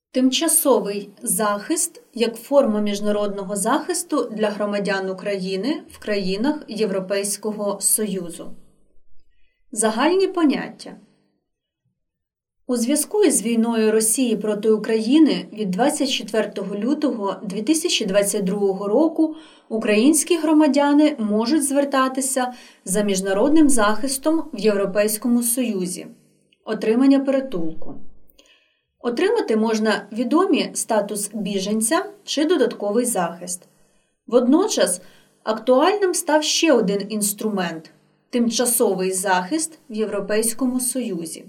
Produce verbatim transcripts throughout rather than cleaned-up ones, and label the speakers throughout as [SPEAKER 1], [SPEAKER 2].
[SPEAKER 1] Тимчасовий захист як форма міжнародного захисту для громадян України в країнах Європейського Союзу. Загальні поняття. У зв'язку із війною Росії проти України від двадцять четвертого лютого дві тисячі двадцять другого року українські громадяни можуть звертатися за міжнародним захистом в Європейському Союзі. Отримання притулку. Отримати можна відомі статус біженця чи додатковий захист. Водночас актуальним став ще один інструмент – тимчасовий захист в Європейському Союзі.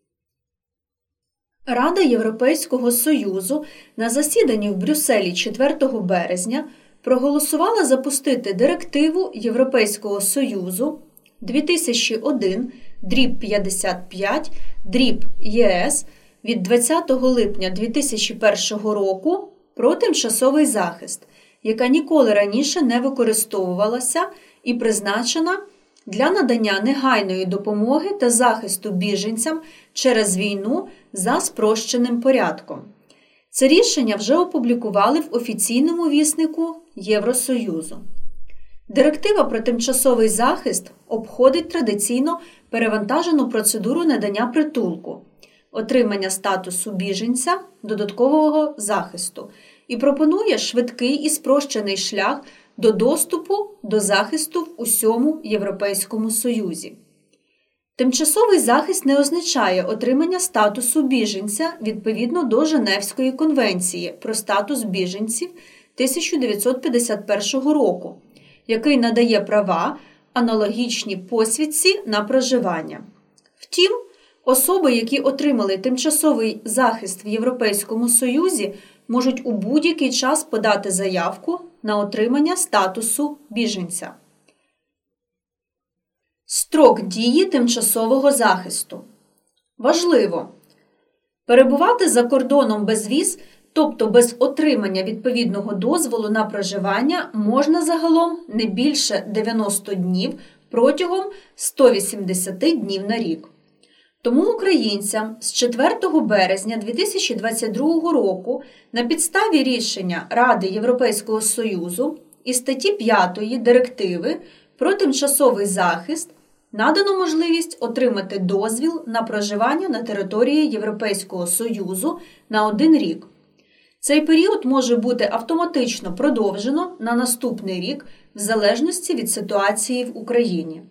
[SPEAKER 1] Рада Європейського Союзу на засіданні в Брюсселі четвертого березня проголосувала запустити директиву Європейського Союзу дві тисячі один п'ятдесят п'ять ЄС від двадцятого липня дві тисячі першого року про тимчасовий захист, яка ніколи раніше не використовувалася і призначена для надання негайної допомоги та захисту біженцям через війну за спрощеним порядком. Це рішення вже опублікували в офіційному віснику Євросоюзу. Директива про тимчасовий захист обходить традиційно перевантажену процедуру надання притулку, отримання статусу біженця, додаткового захисту і пропонує швидкий і спрощений шлях до доступу до захисту в усьому Європейському Союзі. Тимчасовий захист не означає отримання статусу біженця відповідно до Женевської конвенції про статус біженців тисяча дев'ятсот п'ятдесят першого року, який надає права, аналогічні посвідці на проживання. Втім, особи, які отримали тимчасовий захист в Європейському Союзі, можуть у будь-який час подати заявку на отримання статусу біженця. Строк дії тимчасового захисту. Важливо! Перебувати за кордоном без віз, тобто без отримання відповідного дозволу на проживання, можна загалом не більше дев'яноста днів протягом ста вісімдесяти днів на рік. Тому українцям з четвертого березня дві тисячі двадцять другого року на підставі рішення Ради Європейського Союзу і статті п'ятої Директиви про тимчасовий захист надано можливість отримати дозвіл на проживання на території Європейського Союзу на один рік. Цей період може бути автоматично продовжено на наступний рік в залежності від ситуації в Україні.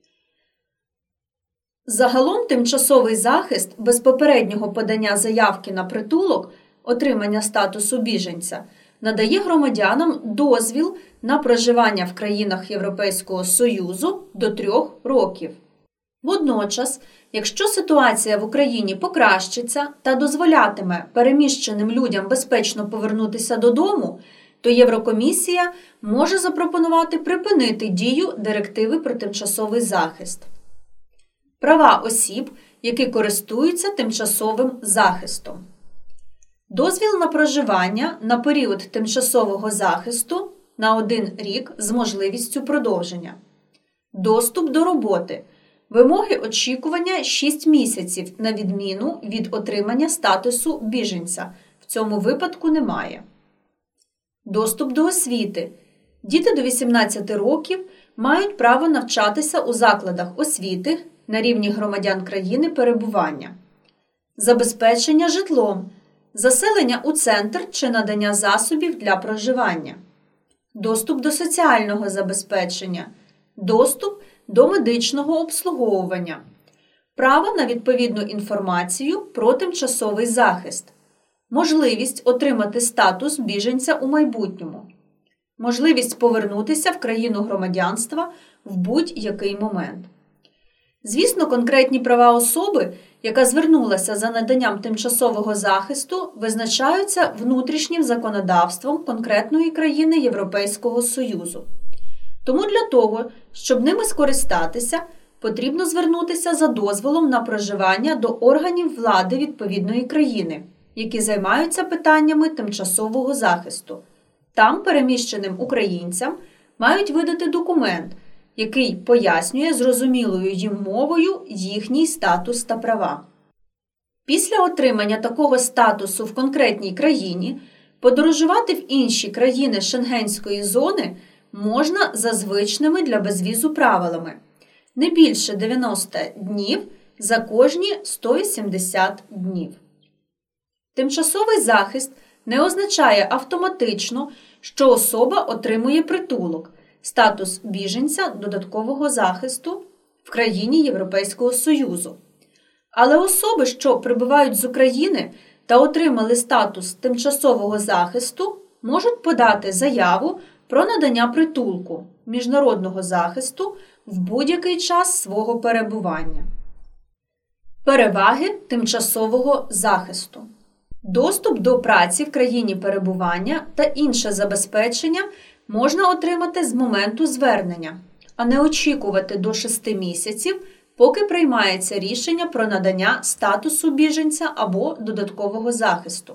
[SPEAKER 1] Загалом тимчасовий захист без попереднього подання заявки на притулок, отримання статусу біженця, надає громадянам дозвіл на проживання в країнах Європейського Союзу до трьох років. Водночас, якщо ситуація в Україні покращиться та дозволятиме переміщеним людям безпечно повернутися додому, то Єврокомісія може запропонувати припинити дію Директиви про тимчасовий захист. Права осіб, які користуються тимчасовим захистом. Дозвіл на проживання на період тимчасового захисту на один рік з можливістю продовження. Доступ до роботи. Вимоги очікування шість місяців на відміну від отримання статусу біженця. В цьому випадку немає. Доступ до освіти. Діти до вісімнадцяти років мають право навчатися у закладах освіти на рівні громадян країни перебування. Забезпечення житлом. Заселення у центр чи надання засобів для проживання. Доступ до соціального забезпечення. Доступ до медичного обслуговування. Право на відповідну інформацію про тимчасовий захист. Можливість отримати статус біженця у майбутньому. Можливість повернутися в країну громадянства в будь-який момент. Звісно, конкретні права особи, яка звернулася за наданням тимчасового захисту, визначаються внутрішнім законодавством конкретної країни Європейського Союзу. Тому для того, щоб ними скористатися, потрібно звернутися за дозволом на проживання до органів влади відповідної країни, які займаються питаннями тимчасового захисту. Там переміщеним українцям мають видати документ, який пояснює зрозумілою їм мовою їхній статус та права. Після отримання такого статусу в конкретній країні подорожувати в інші країни Шенгенської зони можна за звичними для безвізу правилами – не більше дев'яносто днів за кожні сто вісімдесят днів. Тимчасовий захист не означає автоматично, що особа отримує притулок – статус біженця додаткового захисту в країні Європейського Союзу. Але особи, що прибувають з України та отримали статус тимчасового захисту, можуть подати заяву про надання притулку, міжнародного захисту в будь-який час свого перебування. Переваги тимчасового захисту. Доступ до праці в країні перебування та інше забезпечення можна отримати з моменту звернення, а не очікувати до шести місяців, поки приймається рішення про надання статусу біженця або додаткового захисту.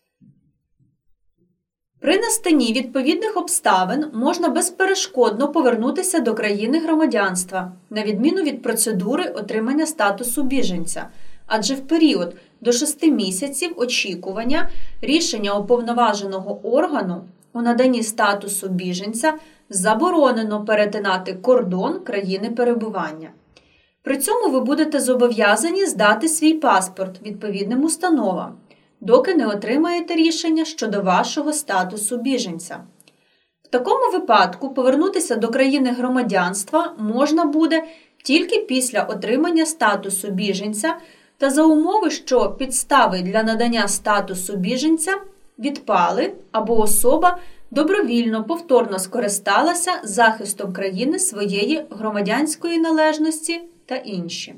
[SPEAKER 1] При настанні відповідних обставин можна безперешкодно повернутися до країни громадянства, на відміну від процедури отримання статусу біженця, адже в період до шести місяців очікування рішення уповноваженого органу у наданні статусу біженця заборонено перетинати кордон країни перебування. При цьому ви будете зобов'язані здати свій паспорт відповідним установам, доки не отримаєте рішення щодо вашого статусу біженця. В такому випадку повернутися до країни громадянства можна буде тільки після отримання статусу біженця та за умови, що підстави для надання статусу біженця відпали або особа добровільно повторно скористалася захистом країни своєї громадянської належності та інші.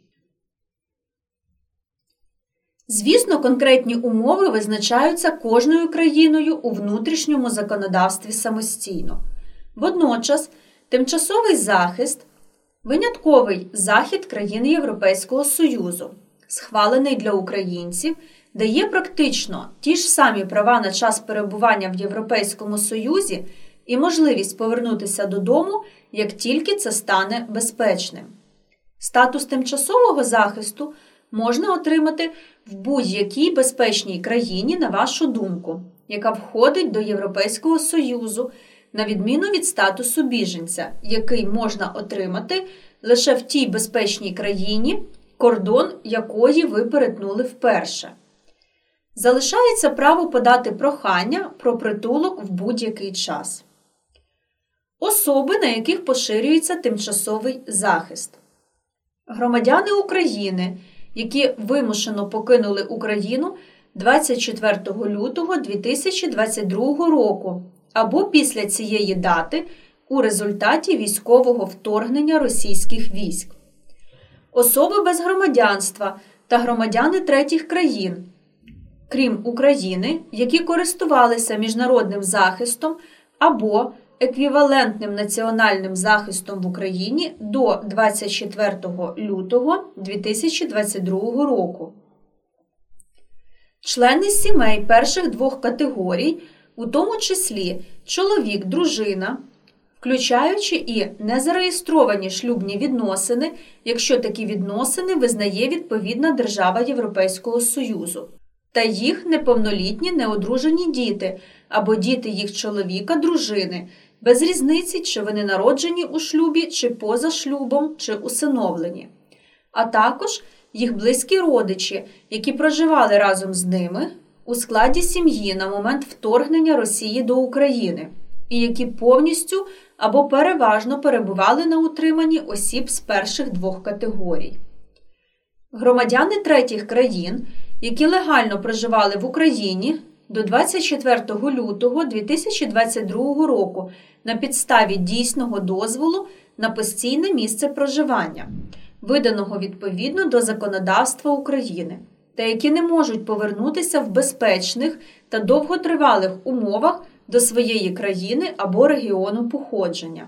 [SPEAKER 1] Звісно, конкретні умови визначаються кожною країною у внутрішньому законодавстві самостійно. Водночас, тимчасовий захист – винятковий захід країн Європейського Союзу, схвалений для українців, дає практично ті ж самі права на час перебування в Європейському Союзі і можливість повернутися додому, як тільки це стане безпечним. Статус тимчасового захисту можна отримати в будь-якій безпечній країні, на вашу думку, яка входить до Європейського Союзу, на відміну від статусу біженця, який можна отримати лише в тій безпечній країні, кордон якої ви перетнули вперше. Залишається право подати прохання про притулок в будь-який час. Особи, на яких поширюється тимчасовий захист. Громадяни України, які вимушено покинули Україну двадцять четвертого лютого дві тисячі двадцять другого року або після цієї дати у результаті військового вторгнення російських військ. Особи без громадянства та громадяни третіх країн, крім України, які користувалися міжнародним захистом або еквівалентним національним захистом в Україні до двадцять четвертого лютого дві тисячі двадцять другого року. Члени сімей перших двох категорій, у тому числі чоловік, дружина, включаючи і незареєстровані шлюбні відносини, якщо такі відносини визнає відповідна держава Європейського Союзу, та їх неповнолітні неодружені діти або діти їх чоловіка, дружини, без різниці, чи вони народжені у шлюбі, чи поза шлюбом, чи усиновлені, а також їх близькі родичі, які проживали разом з ними у складі сім'ї на момент вторгнення Росії до України і які повністю або переважно перебували на утриманні осіб з перших двох категорій. Громадяни третіх країн, які легально проживали в Україні до двадцять четвертого лютого дві тисячі двадцять другого року на підставі дійсного дозволу на постійне місце проживання, виданого відповідно до законодавства України, та які не можуть повернутися в безпечних та довготривалих умовах до своєї країни або регіону походження.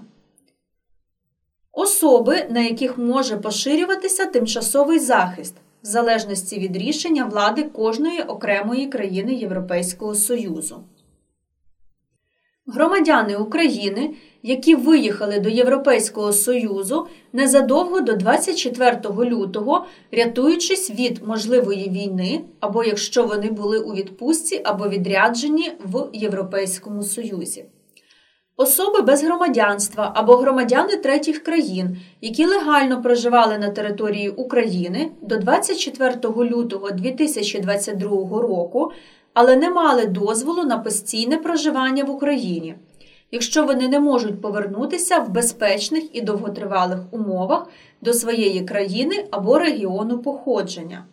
[SPEAKER 1] Особи, на яких може поширюватися тимчасовий захист, в залежності від рішення влади кожної окремої країни Європейського Союзу. Громадяни України, які виїхали до Європейського Союзу незадовго до двадцять четвертого лютого, рятуючись від можливої війни, або якщо вони були у відпустці або відряджені в Європейському Союзі. Особи без громадянства або громадяни третіх країн, які легально проживали на території України до двадцять четвертого лютого дві тисячі двадцять другого року, але не мали дозволу на постійне проживання в Україні, якщо вони не можуть повернутися в безпечних і довготривалих умовах до своєї країни або регіону походження.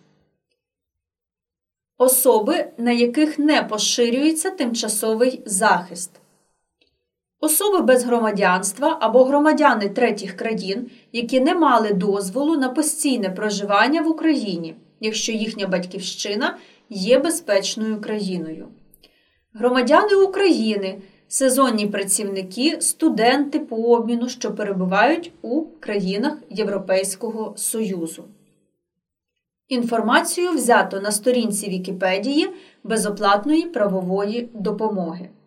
[SPEAKER 1] Особи, на яких не поширюється тимчасовий захист. Особи без громадянства або громадяни третіх країн, які не мали дозволу на постійне проживання в Україні, якщо їхня батьківщина є безпечною країною. Громадяни України, сезонні працівники, студенти по обміну, що перебувають у країнах Європейського Союзу. Інформацію взято на сторінці Вікіпедії безоплатної правової допомоги.